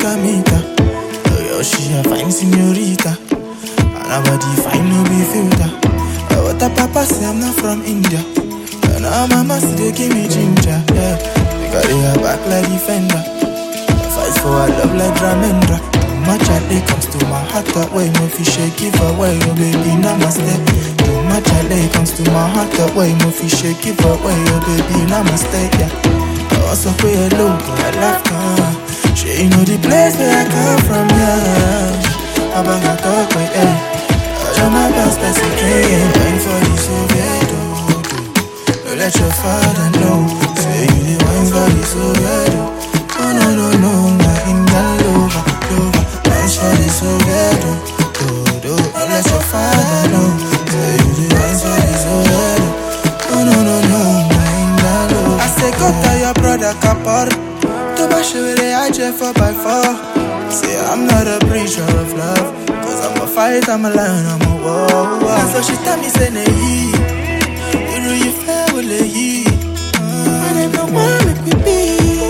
meet her. Oh, yo, she a fine señorita. And her body fine, no be filter. What the papa say, I'm not from India. And her mama still give me ginger, yeah. Because they are back like defender. I fight for her love like Dramendra. Too much LA comes to my heart that way. No fish shake, give away, oh baby, namaste. Too much LA comes to my heart that way. No fish shake, give away, oh baby, namaste, yeah. I also pay a look, I laugh, she know the place where I come from, yeah. I bang a talk with, yeah. I'm my best person, wine for the Soviet, don't let your father know. Say you the wine for the Soviet, oh no, no, no, my Indian lover, lover. Wine for the Soviet, don't let your father know. Say you the wine for the Soviet, oh no, no, no, my Indian lover. I say go tell your brother Kapar, to bash with the IJ 4x4. Say I'm not a preacher of love, cause I'm a fight, I'm a lion, I'm a war. So she tell me, say, nee, you know you fair with a ye. And I don't want make me be.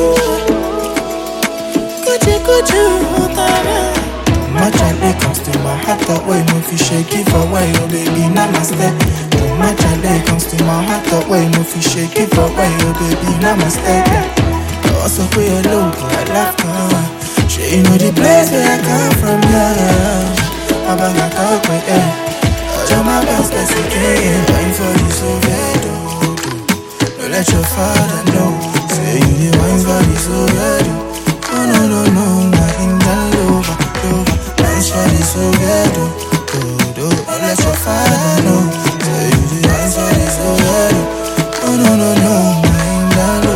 Could you, much LA comes to my heart that way, no fish shake, give away, oh baby, namaste. Too much LA comes to my heart that way, no fish shake, give away, oh baby, namaste. Also pay a look, I laugh, she know the place where I come from, yeah. I bang a talk with, yeah. I'm my best person, wine for the Soviet, don't let your father know. Say you the wine for the Soviet, oh no, no, no, my Indian lover, lover. Wine for the Soviet, don't let your father know. Say you the wine for the Soviet, oh no, no, no, my Indian lover.